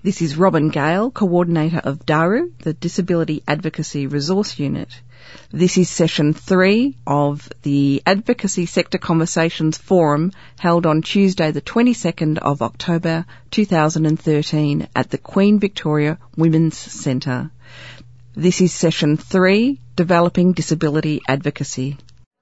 This is Robin Gale, Coordinator of DARU, the Disability Advocacy Resource Unit. This is session 3 of the Advocacy Sector Conversations Forum held on Tuesday the 22nd of October 2013 at the Queen Victoria Women's Centre. This is session 3, Developing Disability Advocacy.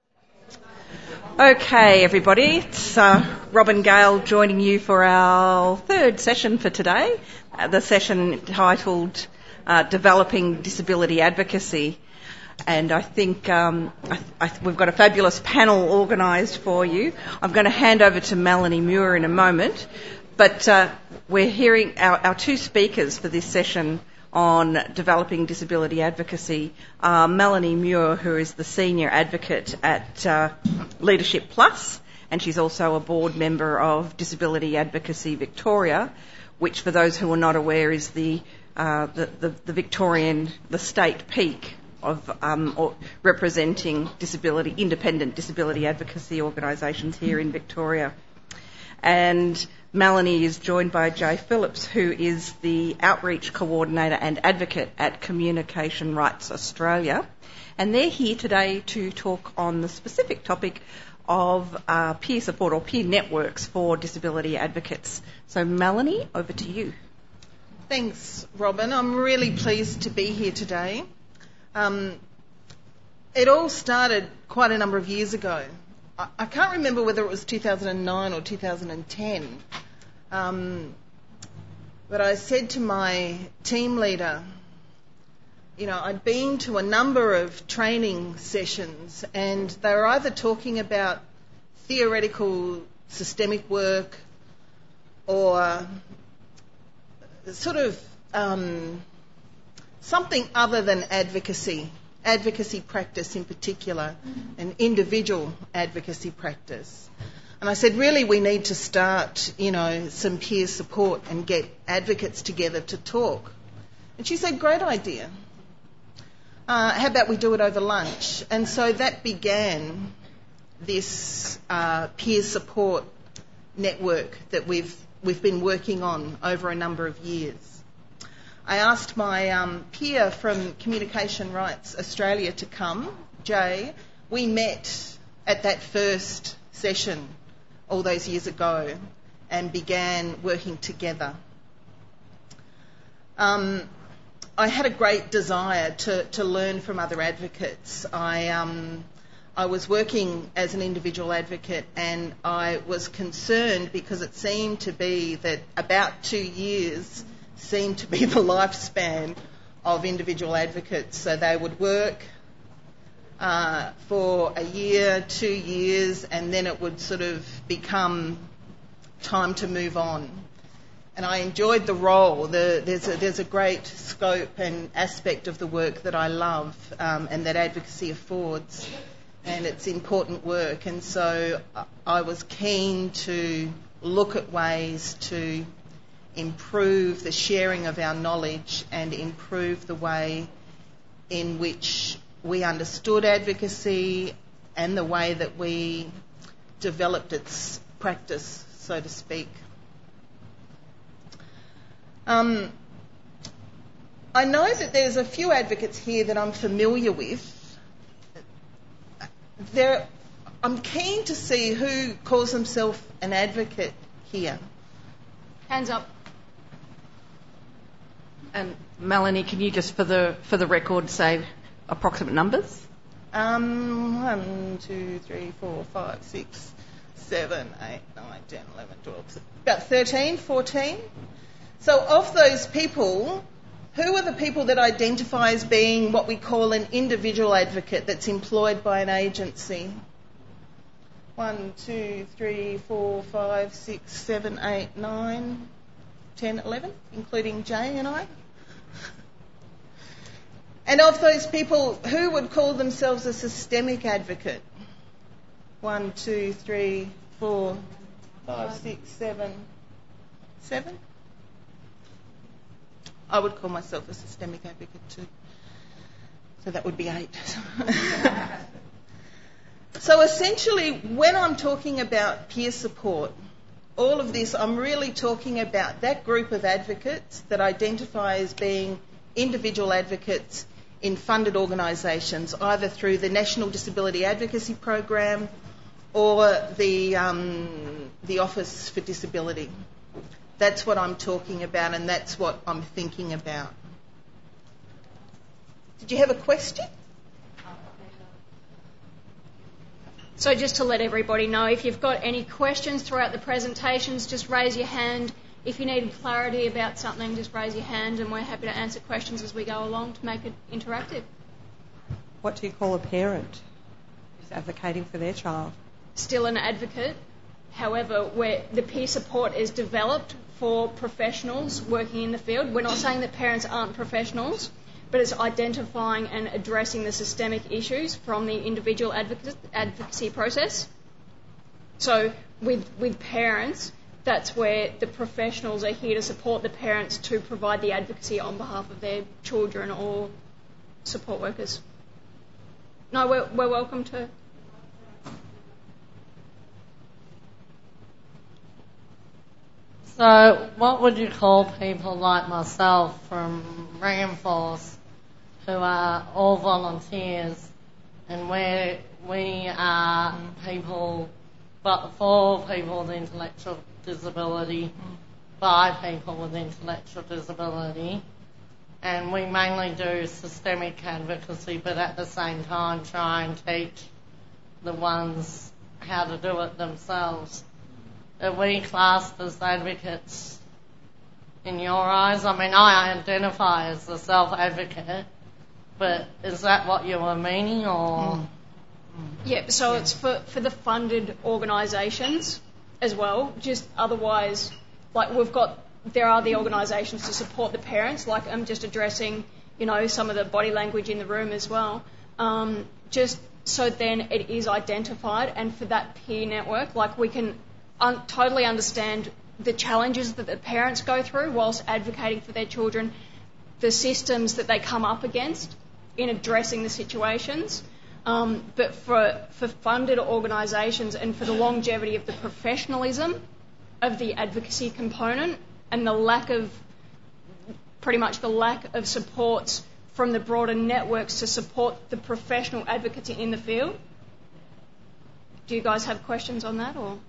Okay, everybody, it's Robin Gale joining you for our third session for today, the session titled Developing Disability Advocacy. And I think we've got a fabulous panel organised for you. I'm going to hand over to Melanie Muir in a moment, but we're hearing our two speakers for this session on developing disability advocacy. Melanie Muir, who is the Senior Advocate at Leadership Plus, and she's also a board member of Disability Advocacy Victoria, which, for those who are not aware, is the Victorian, the state peak of representing independent disability advocacy organisations here in Victoria. And Melanie is joined by Jay Phillips, who is the Outreach Coordinator and Advocate at Communication Rights Australia. And they're here today to talk on the specific topic of peer support or peer networks for disability advocates. So Melanie, over to you. Thanks, Robin. I'm really pleased to be here today. It all started quite a number of years ago. I can't remember whether it was 2009 or 2010, but I said to my team leader, I'd been to a number of training sessions and they were either talking about theoretical systemic work or sort of something other than advocacy practice in particular, an individual advocacy practice. And I said, really, we need to start, some peer support and get advocates together to talk. And she said, great idea. How about we do it over lunch? And so that began this peer support network that we've been working on over a number of years. I asked my peer from Communication Rights Australia to come, Jay. We met at that first session all those years ago and began working together. I had a great desire to learn from other advocates. I was working as an individual advocate and I was concerned because it seemed to be that about 2 years seemed to be the lifespan of individual advocates. So they would work for a year, 2 years, and then it would sort of become time to move on. And I enjoyed the role. There's a great scope and aspect of the work that I love and that advocacy affords, and it's important work. And so I was keen to look at ways to improve the sharing of our knowledge and improve the way in which we understood advocacy and the way that we developed its practice, so to speak. I know that there's a few advocates here that I'm familiar with. I'm keen to see who calls himself an advocate here. Hands up. And Melanie, can you just, for the record, say approximate numbers? 1, 2, 3, 4, 5, 6, 7, 8, 9, 10, 11, 12, about 13, 14. So of those people, who are the people that identify as being what we call an individual advocate that's employed by an agency? 1, 2, 3, 4, 5, 6, 7, 8, 9, 10, 11, including Jay and I. And of those people, who would call themselves a systemic advocate? 1, 2, 3, 4, 5, 6, 7. 7? I would call myself a systemic advocate too. So that would be 8. So essentially, when I'm talking about peer support, All of this, I'm really talking about that group of advocates that identify as being individual advocates in funded organisations, either through the National Disability Advocacy Program or the Office for Disability. That's what I'm talking about, and that's what I'm thinking about. Did you have a question? So just to let everybody know, if you've got any questions throughout the presentations, just raise your hand. If you need clarity about something, just raise your hand, and we're happy to answer questions as we go along to make it interactive. What do you call a parent who's advocating for their child? Still an advocate. However, where the peer support is developed for professionals working in the field, we're not saying that parents aren't professionals, but it's identifying and addressing the systemic issues from the individual advocacy process. So with parents, that's where the professionals are here to support the parents to provide the advocacy on behalf of their children or support workers. No, we're welcome to. So what would you call people like myself from Reinforce who are all volunteers, and where we are people, but for people with intellectual disability, by people with intellectual disability, and we mainly do systemic advocacy, but at the same time try and teach the ones how to do it themselves. Are we classed as advocates in your eyes? I mean, I identify as a self-advocate, but is that what you were meaning, or? Yeah, so it's for the funded organisations as well. Just otherwise, like there are the organisations to support the parents. Like I'm just addressing, some of the body language in the room as well. Just so then it is identified, and for that peer network, like we can totally understand the challenges that the parents go through whilst advocating for their children, the systems that they come up against in addressing the situations. But for funded organisations and for the longevity of the professionalism of the advocacy component and the lack of supports from the broader networks to support the professional advocacy in the field. Do you guys have questions on that, or?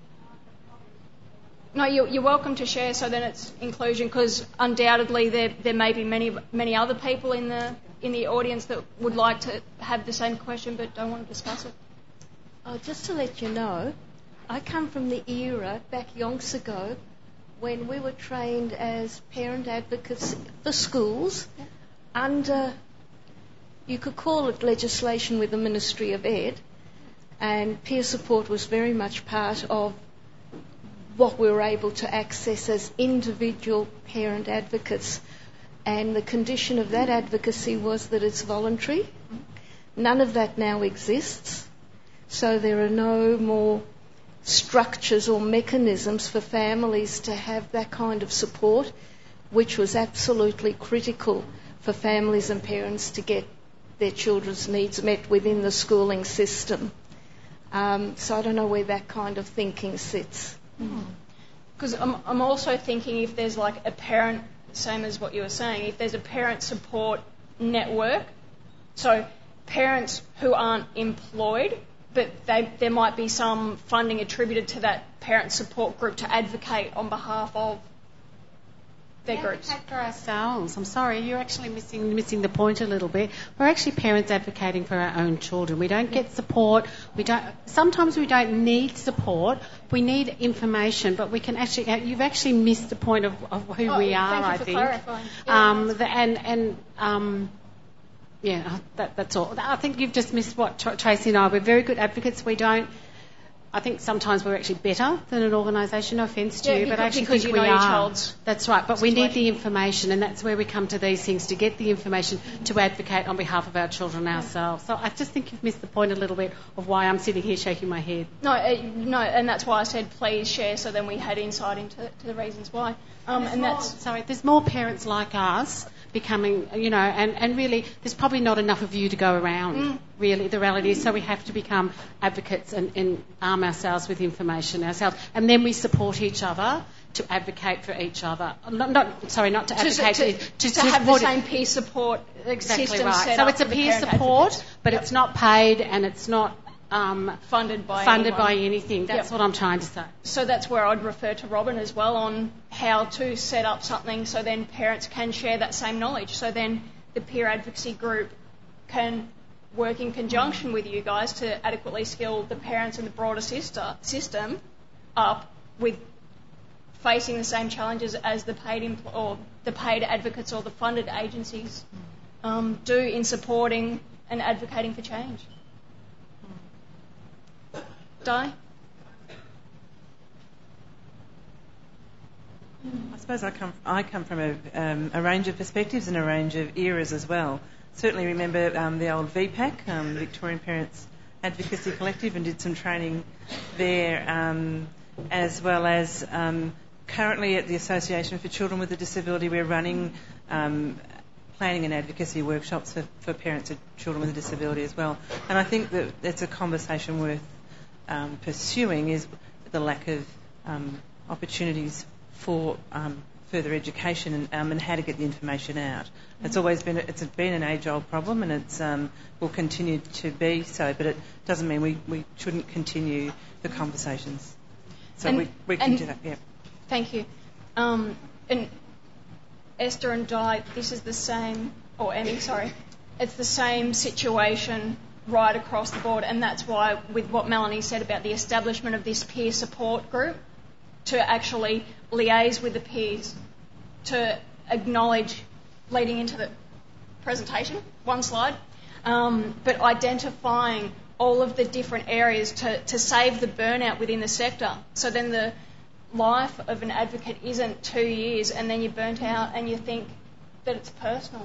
No, you're welcome to share, so then it's inclusion, because undoubtedly there may be many other people in the audience that would like to have the same question but don't want to discuss it. Just to let you know, I come from the era back yonks ago when we were trained as parent advocates for schools under, you could call it legislation with the Ministry of Ed, and peer support was very much part of what we were able to access as individual parent advocates. And the condition of that advocacy was that it's voluntary. None of that now exists. So there are no more structures or mechanisms for families to have that kind of support, which was absolutely critical for families and parents to get their children's needs met within the schooling system. So I don't know where that kind of thinking sits. Because I'm also thinking if there's like a parent, same as what you were saying, if there's a parent support network, so parents who aren't employed, but there might be some funding attributed to that parent support group to advocate on behalf of their groups. We advocate for ourselves. I'm sorry, you're actually missing the point a little bit. We're actually parents advocating for our own children. We don't get support. Sometimes we don't need support. We need information, but we can actually. You've actually missed the point of who we are. Thank you for clarifying. That's all. I think you've just missed what Tracy and I. We're very good advocates. I think sometimes we're actually better than an organisation. No offence to you, but I actually think we are. That's right. But we need the information, and that's where we come to these things, to get the information to advocate on behalf of our children ourselves. So I just think you've missed the point a little bit of why I'm sitting here shaking my head. No, and that's why I said please share, so then we had insight into the reasons why. There's more parents like us, becoming, and really there's probably not enough of you to go around, really, the reality is. So we have to become advocates and arm ourselves with information ourselves. And then we support each other to advocate for each other. Not to advocate, to have the same peer support system right. set so up it's a for the peer parent support, advocates. but it's not paid and it's not funded by anything. That's what I'm trying to say. So that's where I'd refer to Robin as well on how to set up something so then parents can share that same knowledge. So then the peer advocacy group can work in conjunction with you guys to adequately skill the parents and the broader system up with facing the same challenges as the paid advocates or the funded agencies do in supporting and advocating for change. Di? I suppose I come from a range of perspectives and a range of eras as well. Certainly remember the old VPAC, Victorian Parents Advocacy Collective, and did some training there, as well as currently at the Association for Children with a Disability we're running planning and advocacy workshops for parents of children with a disability as well. And I think that it's a conversation worth pursuing, is the lack of opportunities for further education and how to get the information out. It's been an age-old problem, and it's will continue to be so. But it doesn't mean we shouldn't continue the conversations. So we can do that. Yeah. Thank you. And Esther and Di, this is the same, or Emmy, sorry, it's the same situation right across the board, and that's why, with what Melanie said about the establishment of this peer support group, to actually liaise with the peers, to acknowledge, leading into the presentation, one slide, but identifying all of the different areas to save the burnout within the sector. So then the life of an advocate isn't 2 years and then you're burnt out and you think that it's personal.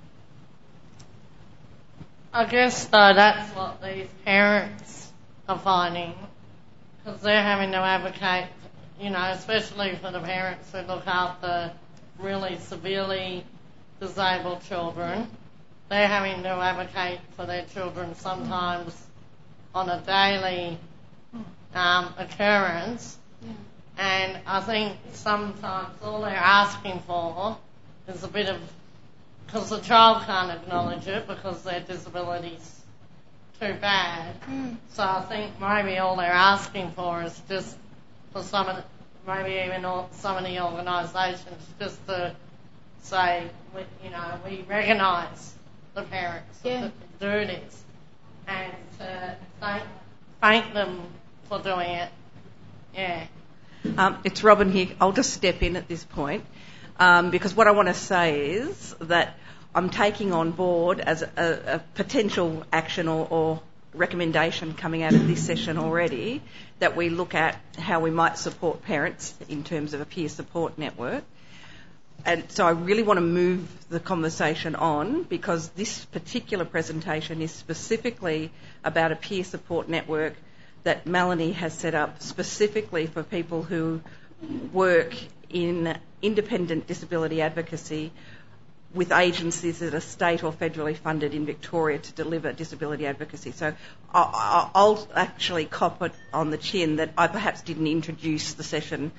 I guess, though, that's what these parents are finding, because they're having to advocate, especially for the parents who look after really severely disabled children. They're having to advocate for their children sometimes on a daily occurrence. Yeah. And I think sometimes all they're asking for is a bit of, because the child can't acknowledge it because their disability's too bad. So I think maybe all they're asking for is just for some of the organisations just to say, we recognise the parents that do this, and to thank them for doing it. Yeah. It's Robin here. I'll just step in at this point because what I want to say is that I'm taking on board as a potential action or recommendation coming out of this session already that we look at how we might support parents in terms of a peer support network. And so I really want to move the conversation on, because this particular presentation is specifically about a peer support network that Melanie has set up specifically for people who work in independent disability advocacy with agencies that are state or federally funded in Victoria to deliver disability advocacy. So I'll actually cop it on the chin that I perhaps didn't introduce the session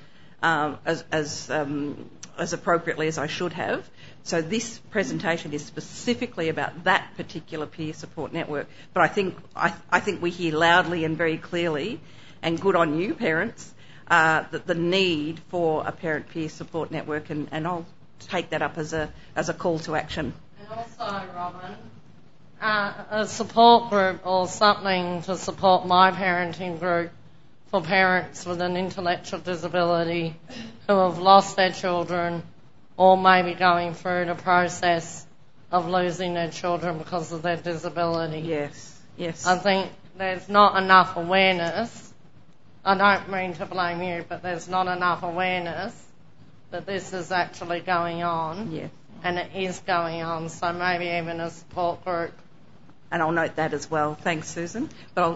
as appropriately as I should have. So this presentation is specifically about that particular peer support network. But I think we hear loudly and very clearly, and good on you, parents, that the need for a parent peer support network, and I'll take that up as a call to action. And also, Robin, a support group or something to support my parenting group for parents with an intellectual disability who have lost their children or maybe going through the process of losing their children because of their disability. Yes. I think there's not enough awareness. I don't mean to blame you, but there's not enough awareness that this is actually going on. Yes. And it is going on, so maybe even a support group. And I'll note that as well. Thanks, Susan. But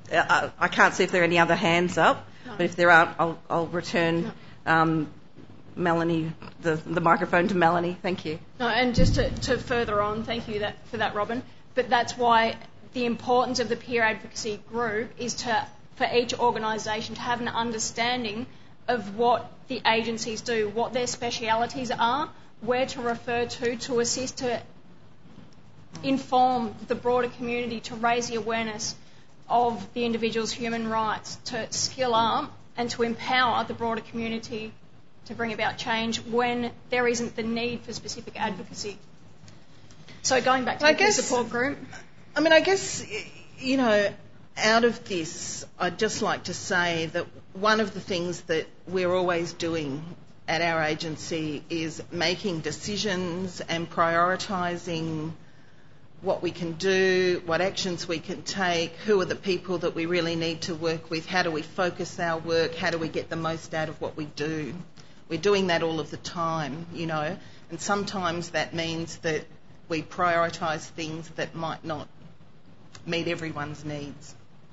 I can't see if there are any other hands up, but if there aren't, I'll return Melanie, the microphone to Melanie. Thank you. No, and just to further on, thank you for that, Robin. But that's why the importance of the peer advocacy group is for each organisation to have an understanding of what the agencies do, what their specialities are, where to refer to assist, to inform the broader community, to raise the awareness of the individual's human rights, to skill up and to empower the broader community to bring about change when there isn't the need for specific advocacy. So going back to the peer support group. I guess, out of this, I'd just like to say that one of the things that we're always doing at our agency is making decisions and prioritising what we can do, what actions we can take, who are the people that we really need to work with, how do we focus our work, how do we get the most out of what we do. We're doing that all of the time, and sometimes that means that we prioritise things that might not meet everyone's needs.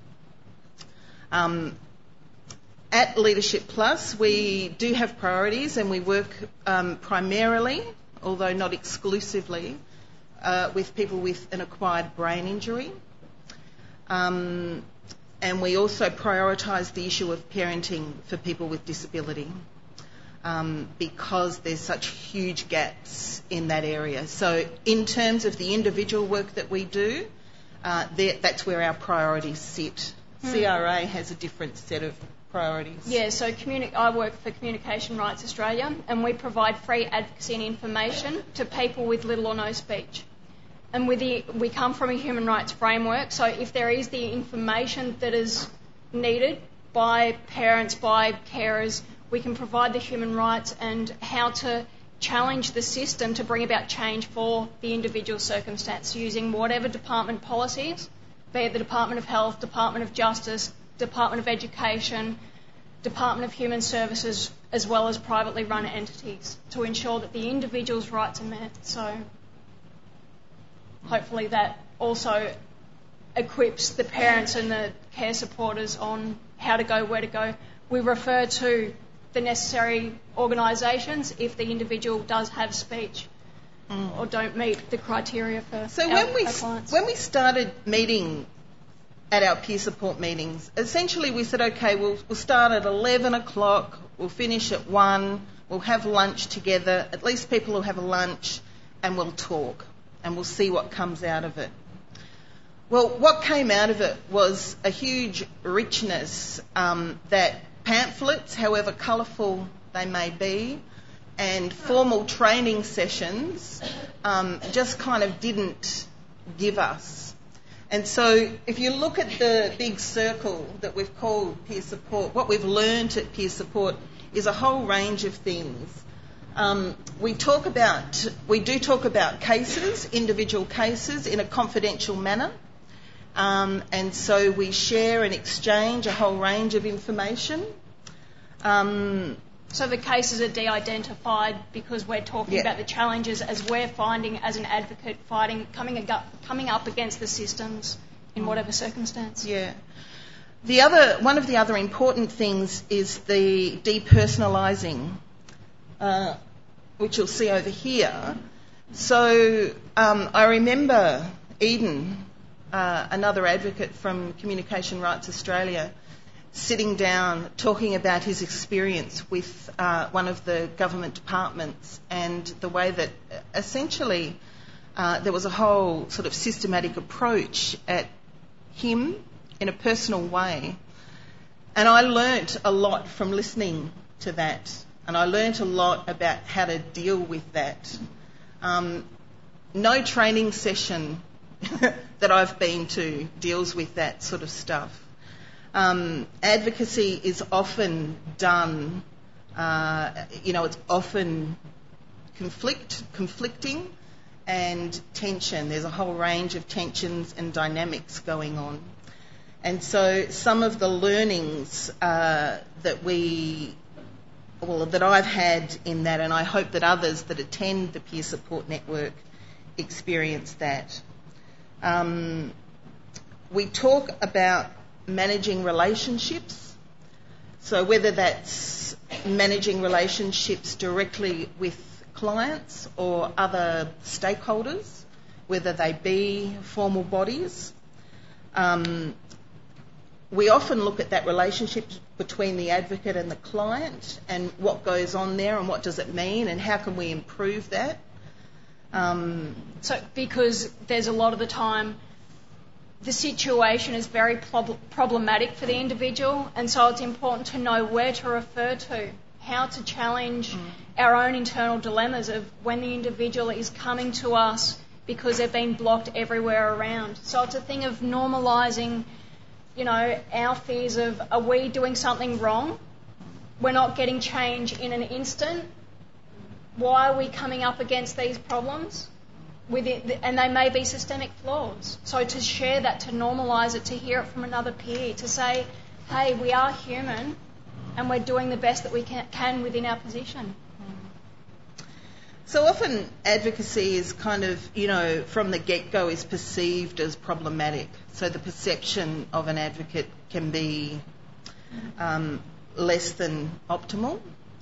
At Leadership Plus, we do have priorities, and we work primarily, although not exclusively, with people with an acquired brain injury. And we also prioritise the issue of parenting for people with disability, because there's such huge gaps in that area. So in terms of the individual work that we do, that's where our priorities sit. CRA has a different set of priorities. Yeah, so I work for Communication Rights Australia, and we provide free advocacy and information to people with little or no speech. And we come from a human rights framework, so if there is the information that is needed by parents, by carers, we can provide the human rights and how to challenge the system to bring about change for the individual circumstance using whatever department policies, be it the Department of Health, Department of Justice, Department of Education, Department of Human Services, as well as privately run entities, to ensure that the individual's rights are met. So hopefully that also equips the parents and the care supporters on how to go, where to go. We refer to the necessary organisations if the individual does have speech or don't meet the criteria for our clients. When we started meeting at our peer support meetings, essentially we said, okay, we'll start at 11 o'clock, we'll finish at 1, we'll have lunch together, at least people will have a lunch, and we'll talk, and we'll see what comes out of it. Well, what came out of it was a huge richness that pamphlets, however colourful they may be, and formal training sessions just kind of didn't give us. And so if you look at the big circle that we've called peer support, what we've learned at peer support is a whole range of things. We do talk about cases, individual cases, in a confidential manner. And so we share and exchange a whole range of information. So the cases are de-identified because we're talking about the challenges as we're finding as an advocate, coming up against the systems in whatever circumstance. Yeah. One of the other important things is the depersonalising, which you'll see over here. So I remember Eden, another advocate from Communication Rights Australia, sitting down talking about his experience with one of the government departments and the way that essentially there was a whole sort of systematic approach at him in a personal way. And I learnt a lot from listening to that, and I learnt a lot about how to deal with that. No training session that I've been to deals with that sort of stuff. Advocacy is often done, it's often conflicting and tension. There's a whole range of tensions and dynamics going on. And so some of the learnings that I've had in that, and I hope that others that attend the Peer Support Network experience that. We talk about managing relationships, so whether that's managing relationships directly with clients or other stakeholders, whether they be formal bodies. We often look at that relationship between the advocate and the client and what goes on there and what does it mean and how can we improve that. So because there's a lot of the time the situation is very problematic for the individual, and so it's important to know where to refer to, how to challenge our own internal dilemmas of when the individual is coming to us because they've been blocked everywhere around. So it's a thing of normalising, our fears of, are we doing something wrong? We're not getting change in an instant. Why are we coming up against these problems? And they may be systemic flaws. So to share that, to normalise it, to hear it from another peer, to say, hey, we are human and we're doing the best that we can within our position. So often advocacy is kind of, from the get-go is perceived as problematic. So the perception of an advocate can be less than optimal.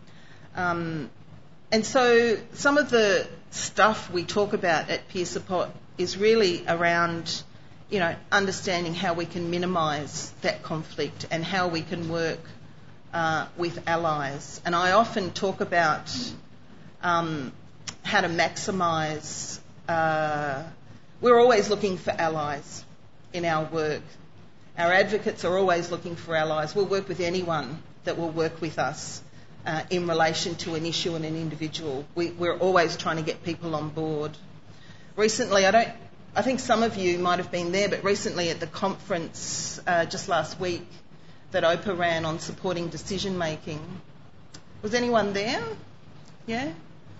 And so some of the stuff we talk about at Peer Support is really around, understanding how we can minimise that conflict and how we can work with allies. And I often talk about how to maximise. We're always looking for allies in our work. Our advocates are always looking for allies. We'll work with anyone that will work with us in relation to an issue and an individual. We're always trying to get people on board. Recently, I think some of you might have been there, but recently at the conference just last week that OPA ran on supporting decision making, was anyone there? Yeah?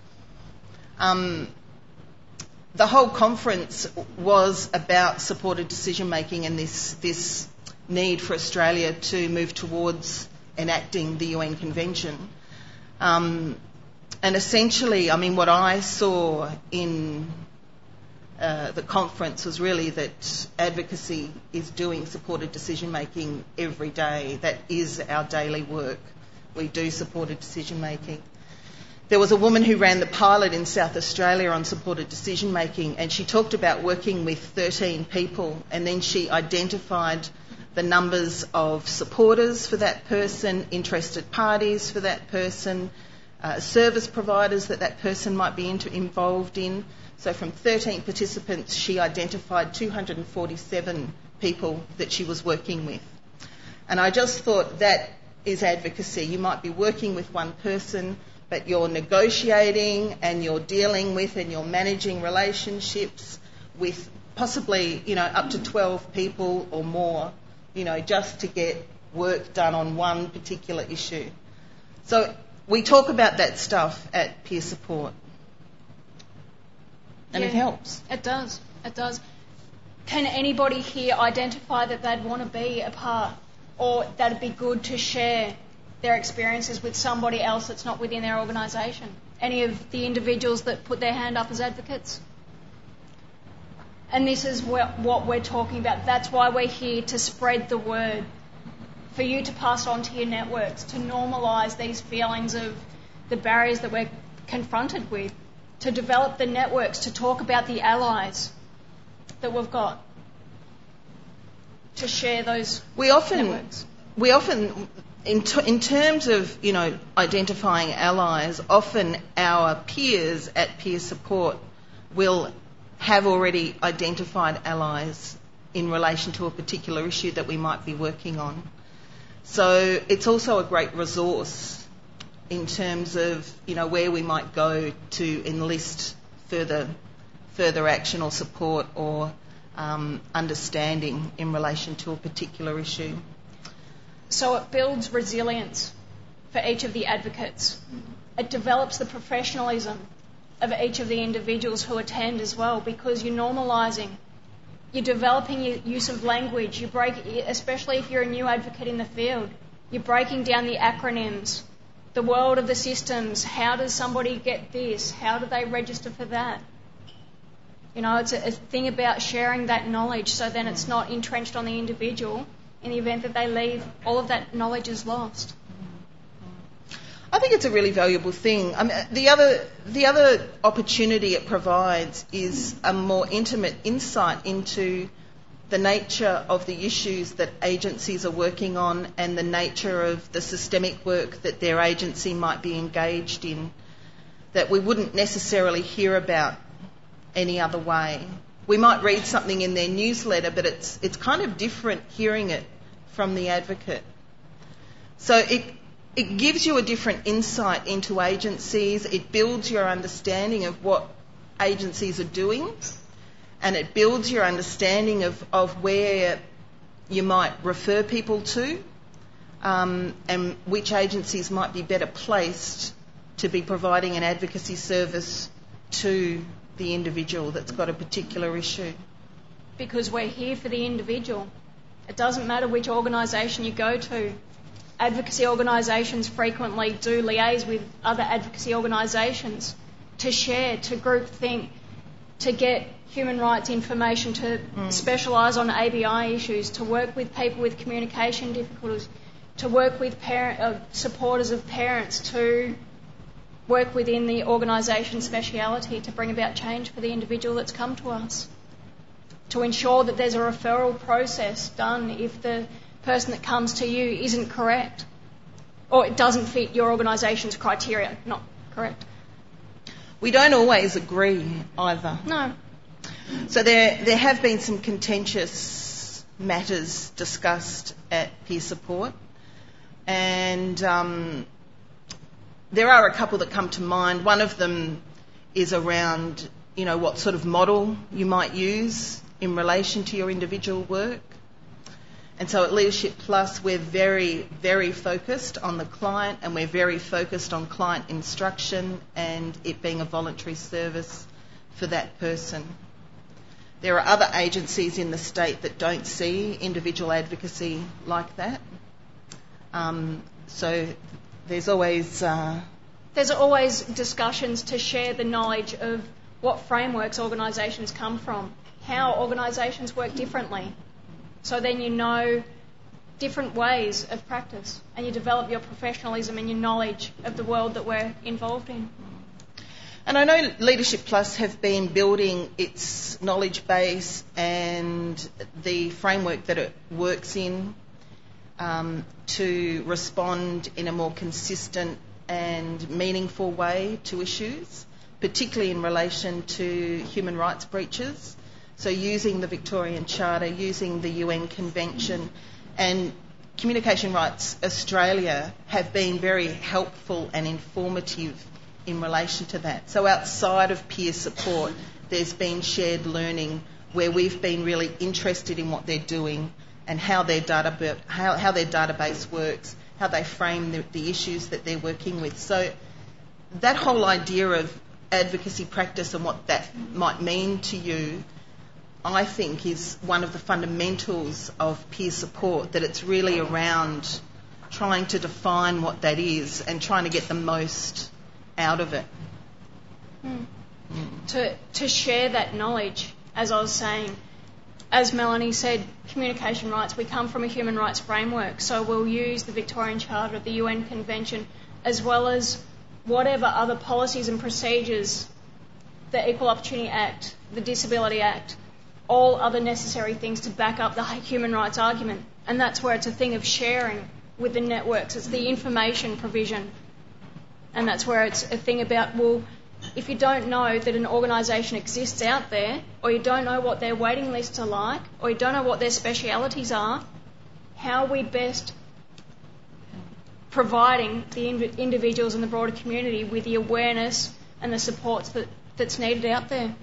The whole conference was about supported decision making and this need for Australia to move towards enacting the UN Convention. And essentially, what I saw in the conference was really that advocacy is doing supported decision making every day. That is our daily work. We do supported decision making. There was a woman who ran the pilot in South Australia on supported decision making, and she talked about working with 13 people, and then she identified the numbers of supporters for that person, interested parties for that person, service providers that person might be involved in. So from 13 participants, she identified 247 people that she was working with. And I just thought that is advocacy. You might be working with one person, but you're negotiating and you're dealing with and you're managing relationships with possibly, up to 12 people or more, just to get work done on one particular issue. So we talk about that stuff at Peer Support. And it helps. It does. It does. Can anybody here identify that they'd want to be a part, or that'd be good to share their experiences with somebody else that's not within their organisation? Any of the individuals that put their hand up as advocates? And this is what we're talking about. That's why we're here, to spread the word, for you to pass on to your networks, to normalise these feelings of the barriers that we're confronted with, to develop the networks, to talk about the allies that we've got, to share those networks. We often, in terms of, identifying allies, often our peers at Peer Support will have already identified allies in relation to a particular issue that we might be working on. So it's also a great resource in terms of, where we might go to enlist further action or support or understanding in relation to a particular issue. So it builds resilience for each of the advocates. It develops the professionalism of each of the individuals who attend as well, because you're normalising. You're developing your use of language. Especially if you're a new advocate in the field, you're breaking down the acronyms, the world of the systems. How does somebody get this? How do they register for that? It's a thing about sharing that knowledge, so then it's not entrenched on the individual. In the event that they leave, all of that knowledge is lost. I think it's a really valuable thing. I mean, the other opportunity it provides is a more intimate insight into the nature of the issues that agencies are working on and the nature of the systemic work that their agency might be engaged in that we wouldn't necessarily hear about any other way. We might read something in their newsletter, but it's kind of different hearing it from the advocate. So it gives you a different insight into agencies. It builds your understanding of what agencies are doing, and it builds your understanding of where you might refer people to, and which agencies might be better placed to be providing an advocacy service to the individual that's got a particular issue. Because we're here for the individual. It doesn't matter which organisation you go to. Advocacy organisations frequently do liaise with other advocacy organisations to share, to group think, to get human rights information, to specialise on ABI issues, to work with people with communication difficulties, to work with supporters of parents, to work within the organisation speciality to bring about change for the individual that's come to us, to ensure that there's a referral process done if the person that comes to you isn't correct or it doesn't fit your organisation's criteria, not correct. We don't always agree either. No. So there have been some contentious matters discussed at peer support, and there are a couple that come to mind. One of them is around, what sort of model you might use in relation to your individual work. And so at Leadership Plus, we're very, very focused on the client, and we're very focused on client instruction and it being a voluntary service for that person. There are other agencies in the state that don't see individual advocacy like that. So there's always discussions to share the knowledge of what frameworks organisations come from, how organisations work differently. So then you know different ways of practice and you develop your professionalism and your knowledge of the world that we're involved in. And I know Leadership Plus have been building its knowledge base and the framework that it works in to respond in a more consistent and meaningful way to issues, particularly in relation to human rights breaches. So using the Victorian Charter, using the UN Convention, and Communication Rights Australia have been very helpful and informative in relation to that. So outside of peer support, there's been shared learning where we've been really interested in what they're doing and how their database works, how they frame the issues that they're working with. So that whole idea of advocacy practice and what that might mean to you, I think, is one of the fundamentals of peer support, that it's really around trying to define what that is and trying to get the most out of it. To share that knowledge, as I was saying, as Melanie said, communication rights, we come from a human rights framework, so we'll use the Victorian Charter, the UN Convention, as well as whatever other policies and procedures, the Equal Opportunity Act, the Disability Act, all other necessary things to back up the human rights argument. And that's where it's a thing of sharing with the networks. It's the information provision. And that's where it's a thing about, well, if you don't know that an organisation exists out there, or you don't know what their waiting lists are like, or you don't know what their specialities are, how are we best providing the individuals in the broader community with the awareness and the supports that's needed out there?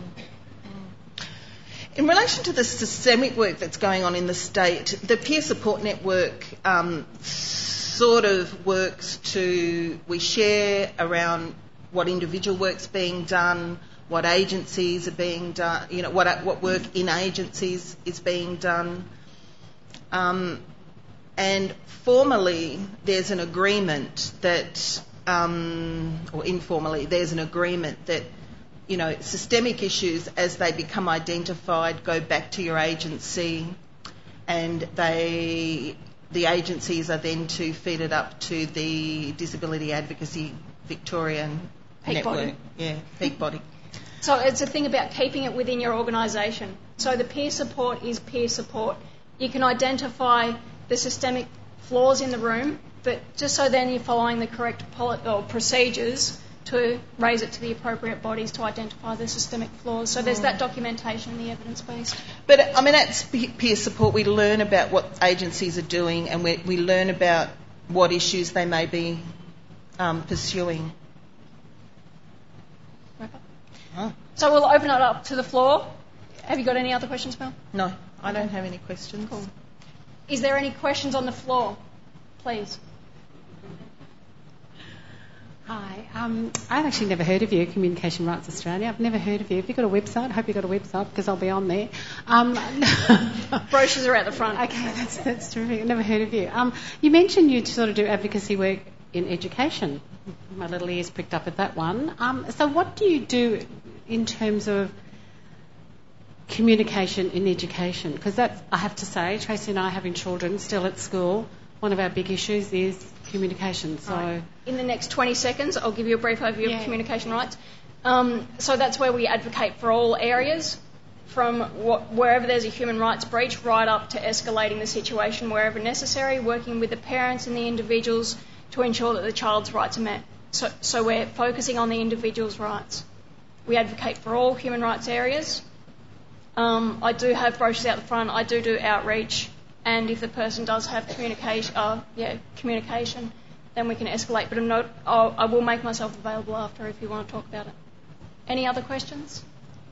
In relation to the systemic work that's going on in the state, the peer support network sort of works to, we share around what individual work's being done, what agencies are being done, what work in agencies is being done. And formally, there's an agreement that, or informally, there's an agreement that, systemic issues as they become identified go back to your agency and they the agencies are then to feed it up to the Disability Advocacy Victorian Network. Peak body. So it's a thing about keeping it within your organisation. So the peer support is peer support. You can identify the systemic flaws in the room, but just so then you're following the correct procedures to raise it to the appropriate bodies to identify the systemic flaws. So there's that documentation in the evidence base. But, I mean, that's peer support. We learn about what agencies are doing, and we learn about what issues they may be pursuing. Oh. So we'll open it up to the floor. Have you got any other questions, Mel? No, I don't have any questions. Cool. Is there any questions on the floor? Please. Hi. I've actually never heard of you, Communication Rights Australia. I've never heard of you. Have you got a website? I hope you've got a website because I'll be on there. Brochures are at the front. Okay, that's terrific. I've never heard of you. You mentioned you sort of do advocacy work in education. My little ears pricked up at that one. So what do you do in terms of communication in education? Because that's, I have to say, Tracy and I having children still at school, one of our big issues is communication. So right. In the next 20 seconds, I'll give you a brief overview of communication rights. So that's where we advocate for all areas, from wherever there's a human rights breach right up to escalating the situation wherever necessary, working with the parents and the individuals to ensure that the child's rights are met. So we're focusing on the individual's rights. We advocate for all human rights areas. I do have brochures out the front. I do outreach. And if the person does have communication, then we can escalate. But I will make myself available after if you want to talk about it. Any other questions?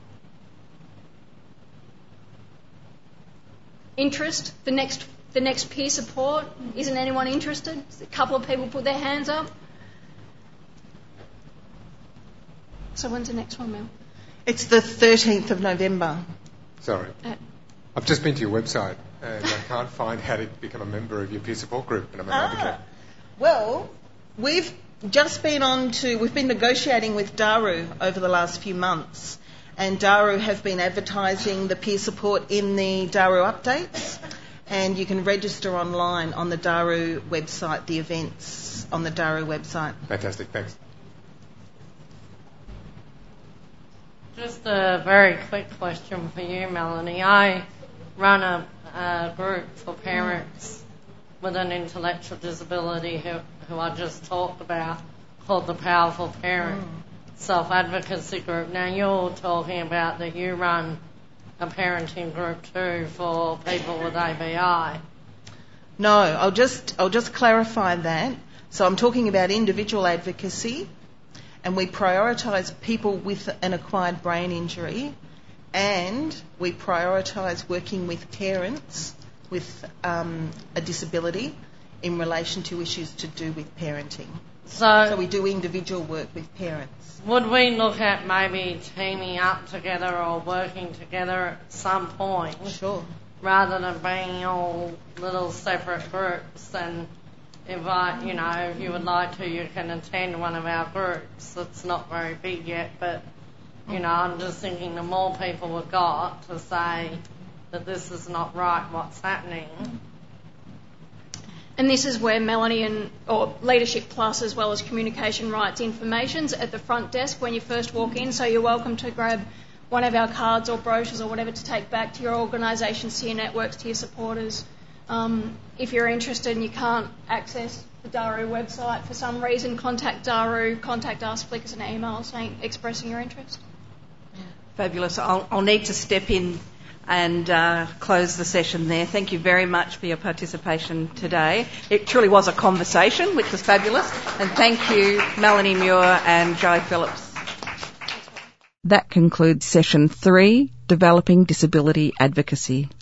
Interest? The next peer support? Isn't anyone interested? A couple of people put their hands up. So when's the next one, Mel? It's the 13th of November. Sorry. I've just been to your website and I can't find how to become a member of your peer support group, and I'm an advocate. Well, we've been negotiating with Daru over the last few months, and Daru have been advertising the peer support in the Daru updates, and you can register online on the Daru website, the events on the Daru website. Fantastic, thanks. Just a very quick question for you, Melanie. I run a group for parents with an intellectual disability who I just talked about, called the Powerful Parent Self-Advocacy Group. Now, you're talking about that you run a parenting group too for people with ABI. No, I'll just clarify that. So I'm talking about individual advocacy, and we prioritise people with an acquired brain injury, and we prioritise working with parents with a disability in relation to issues to do with parenting. So we do individual work with parents. Would we look at maybe teaming up together or working together at some point? Sure. Rather than being all little separate groups, and if you would like to, you can attend one of our groups. It's not very big yet, but, I'm just thinking the more people we've got to say that this is not right, what's happening. And this is where Melanie or Leadership Plus, as well as Communication Rights Information's at the front desk when you first walk in, so you're welcome to grab one of our cards or brochures or whatever to take back to your organisations, to your networks, to your supporters. If you're interested and you can't access the Daru website for some reason, contact Daru, contact us, flick us an email expressing your interest. Fabulous. I'll need to step in and close the session there. Thank you very much for your participation today. It truly was a conversation, which was fabulous. And thank you, Melanie Muir and Joe Phillips. That concludes session 3, Developing Disability Advocacy.